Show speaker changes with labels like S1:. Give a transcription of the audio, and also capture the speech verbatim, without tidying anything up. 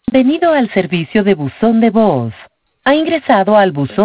S1: Bienvenido al servicio de buzón de voz. Ha ingresado al buzón